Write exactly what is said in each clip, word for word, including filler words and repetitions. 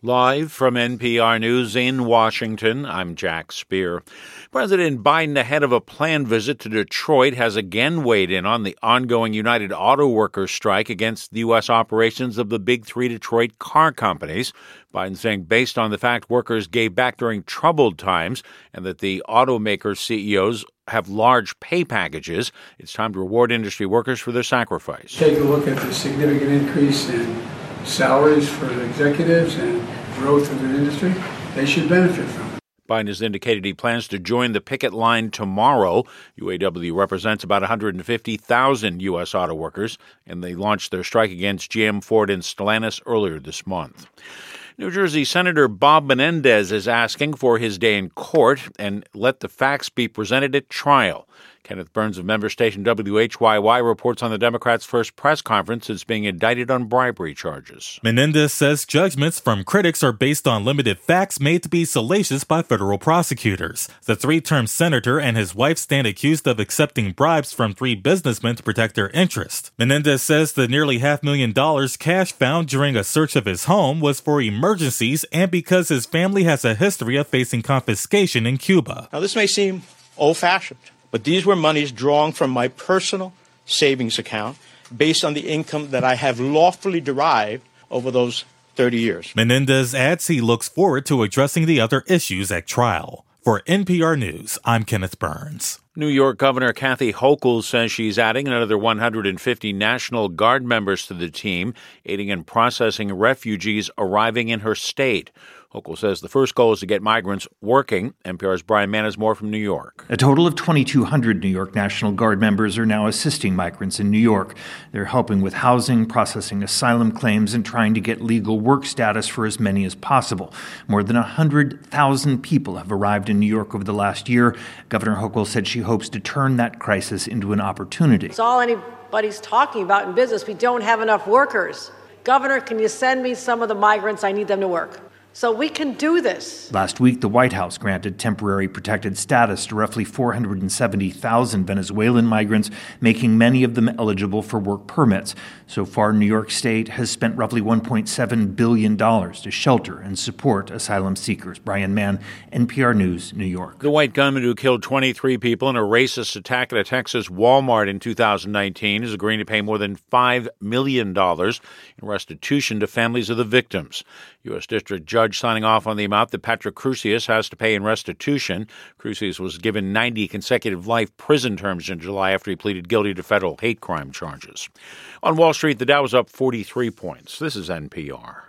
Live from N P R News in Washington, I'm Jack Speer. President Biden, ahead of a planned visit to Detroit, has again weighed in on the ongoing United Auto Workers strike against the U S operations of the big three Detroit car companies. Biden saying based on the fact workers gave back during troubled times and that the automaker C E Os have large pay packages, it's time to reward industry workers for their sacrifice. Take a look at the significant increase in salaries for the executives and growth of the industry. They should benefit from it. Biden has indicated he plans to join the picket line tomorrow. U A W represents about one hundred fifty thousand U S auto workers, and they launched their strike against G M, Ford, and Stellantis earlier this month. New Jersey Senator Bob Menendez is asking for his day in court and let the facts be presented at trial. Kenneth Burns of member station W H Y Y reports on the Democrats' first press conference as being indicted on bribery charges. Menendez says judgments from critics are based on limited facts made to be salacious by federal prosecutors. The three-term senator and his wife stand accused of accepting bribes from three businessmen to protect their interests. Menendez says the nearly half million dollars cash found during a search of his home was for emergencies and because his family has a history of facing confiscation in Cuba. Now, this may seem old-fashioned, but these were monies drawn from my personal savings account based on the income that I have lawfully derived over those thirty years. Menendez adds he looks forward to addressing the other issues at trial. For N P R News, I'm Kenneth Burns. New York Governor Kathy Hochul says she's adding another one hundred fifty National Guard members to the team, aiding in processing refugees arriving in her state. Hochul says the first goal is to get migrants working. N P R's Brian Mann has more from New York. A total of twenty-two hundred New York National Guard members are now assisting migrants in New York. They're helping with housing, processing asylum claims, and trying to get legal work status for as many as possible. More than one hundred thousand people have arrived in New York over the last year. Governor Hochul said she hopes to turn that crisis into an opportunity. It's all anybody's talking about in business. We don't have enough workers. Governor, can you send me some of the migrants? I need them to work. So we can do this. Last week, the White House granted temporary protected status to roughly four hundred seventy thousand Venezuelan migrants, making many of them eligible for work permits. So far, New York State has spent roughly one point seven billion dollars to shelter and support asylum seekers. Brian Mann, N P R News, New York. The white gunman who killed twenty-three people in a racist attack at a Texas Walmart in two thousand nineteen is agreeing to pay more than five million dollars in restitution to families of the victims. U S District Judge signing off on the amount that Patrick Crusius has to pay in restitution. Crusius was given ninety consecutive life prison terms in July after he pleaded guilty to federal hate crime charges. On Wall Street, the Dow was up forty-three points. This is N P R.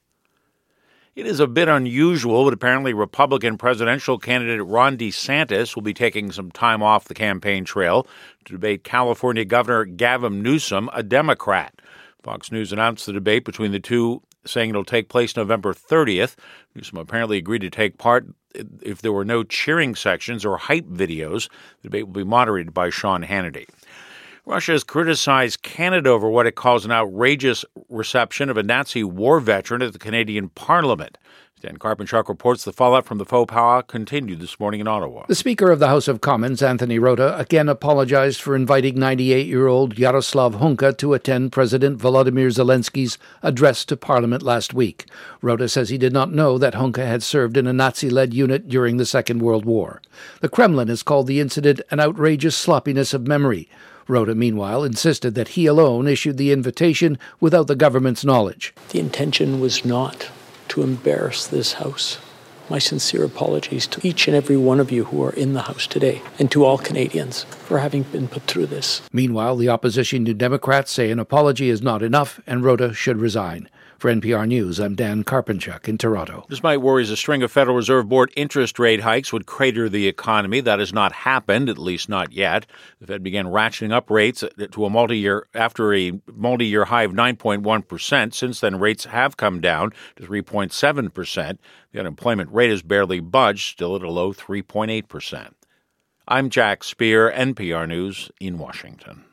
It is a bit unusual, but apparently Republican presidential candidate Ron DeSantis will be taking some time off the campaign trail to debate California Governor Gavin Newsom, a Democrat. Fox News announced the debate between the two, saying it'll take place November thirtieth. Newsom apparently agreed to take part if there were no cheering sections or hype videos. The debate will be moderated by Sean Hannity. Russia has criticized Canada over what it calls an outrageous reception of a Nazi war veteran at the Canadian Parliament. Dan Karpenchuk reports the fallout from the faux pas continued this morning in Ottawa. The Speaker of the House of Commons, Anthony Rota, again apologized for inviting ninety-eight-year-old Yaroslav Hunka to attend President Volodymyr Zelensky's address to Parliament last week. Rota says he did not know that Hunka had served in a Nazi-led unit during the Second World War. The Kremlin has called the incident an outrageous sloppiness of memory. Rota, meanwhile, insisted that he alone issued the invitation without the government's knowledge. The intention was not to embarrass this House. My sincere apologies to each and every one of you who are in the House today, and to all Canadians for having been put through this. Meanwhile, the opposition New Democrats say an apology is not enough and Rota should resign. For N P R News, I'm Dan Karpenchuk in Toronto. Despite worries a string of Federal Reserve Board interest rate hikes would crater the economy, that has not happened, at least not yet. The Fed began ratcheting up rates to a multi-year after a multi-year high of nine point one percent. Since then, rates have come down to three point seven percent. The unemployment rate has barely budged, still at a low three point eight percent. I'm Jack Speer, N P R News in Washington.